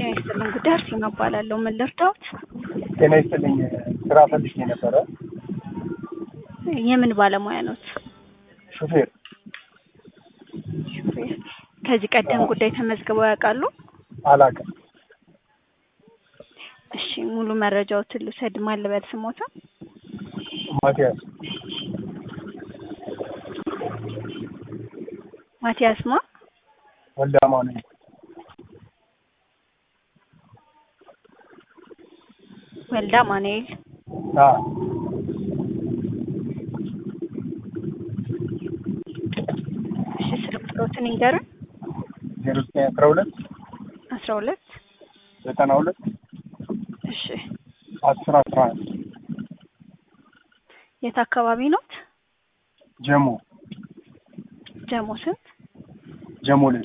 ጤና ይስጥልኝ ጉዳይ አርሴማ እባላለሁ። ምን ልርዳዎት? ጤና ይስጥልኝ ስራ ፈልጌ ነበረ። የምን ባለሙያ ኖት? ሹፌር። ሹፌር። ከዚህ ቀደም ጉዳይ ተመዝግበው ያውቃሉ? አላውቅም። እሺ ሙሉ መረጃዎትን ልውሰድ። ማን ልበል ስሞታ? ማቲያስ። ማቲያስ ማ? ወልዳማኑኤል። ወልዳማኑኤል። አዎ። እሺ ስልክ ቁጥሮትን ይንገሩን። 0912 12 92 እሺ 10 11 የት አካባቢ ኖት? ጀሞ ጀሞ ስንት? ጀሞ ልጅ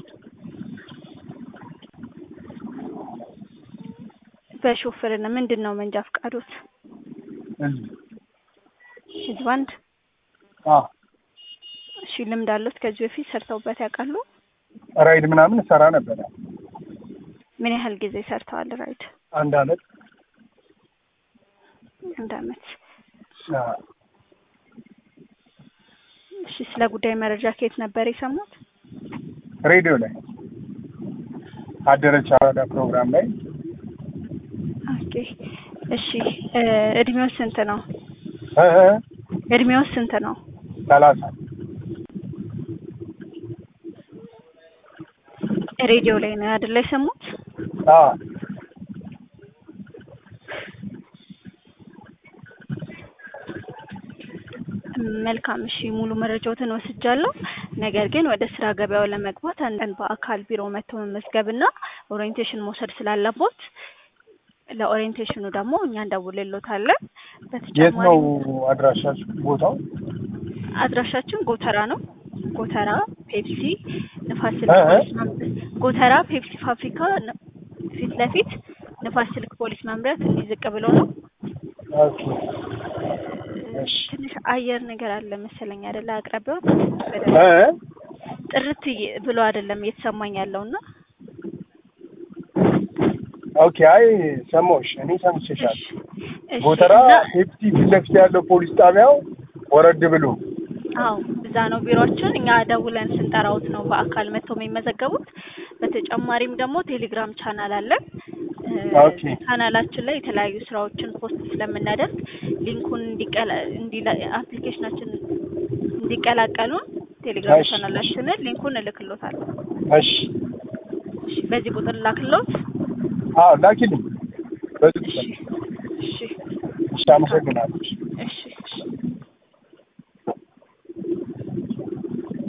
በሹፍርና ምንድነው መንጃ ፈቃዶት? ህዝብ አንድ። እሺ ልምድ አለዎት? ከዚህ በፊት ሰርተውበት ያውቃሉ? ራይድ ምናምን ሰራ ነበር። ምን ያህል ጊዜ ሰርተዋል ራይድ? አንድ አመት። አንድ አመት። እሺ ስለ ጉዳይ መረጃ ከየት ነበር የሰሙት? ሬዲዮ ላይ አደረች አራዳ ፕሮግራም ላይ። ኦኬ እሺ እድሜው ስንት ነው? እ እድሜው ስንት ነው? 30። ሬዲዮ ላይ ነው አይደል የሰሙት? አዎ። መልካም እሺ ሙሉ መረጃዎትን ወስጃለሁ። ነገር ግን ወደ ስራ ገበያው ለመግባት አንተን በአካል ቢሮ መተው መመዝገብና ኦሪየንቴሽን መውሰድ ስላለቦት ለኦሪየንቴሽኑ ደግሞ እኛ እንደውልልዎታለን። የት ነው አድራሻችሁ? ቦታው አድራሻችን ጎተራ ነው። ጎተራ ፔፕሲ ንፋስ ስልክ ፖሊስ መምሪያ፣ ጎተራ ፔፕሲ ፋብሪካ ፊት ለፊት ንፋስ ስልክ ፖሊስ መምሪያ ትንሽ ዝቅ ብሎ ነው። ኦኬ እሺ። ትንሽ አየር ነገር አለ መሰለኝ አይደለ? አቅራቢያው ጥርት ብሎ አይደለም እየተሰማኝ ያለውና። ኦኬ አይ ሰሞሽ እኔ ሰምቼሻለሁ። እሺ ጎተራ ፔፕሲ ፊት ለፊት ያለው ፖሊስ ጣቢያው ወረድ ብሎ። አዎ እዛ ነው ቢሮአችን። እኛ ደውለን ስንጠራውት ነው በአካል መተው የሚመዘገቡት። በተጨማሪም ደግሞ ቴሌግራም ቻናል አለን። ኦኬ ቻናላችን ላይ የተለያዩ ስራዎችን ፖስት ስለምናደርግ ሊንኩን አፕሊኬሽናችን እንዲቀላቀሉ ቴሌግራም ቻናላችንን ሊንኩን እልክልዎታለሁ። እሺ እሺ በዚህ ቁጥር ላክልዎት? አዎ ላኪልኝ በዚህ ቁጥር። እሺ እሺ እሺ አመሰግናለሁ። እሺ እሺ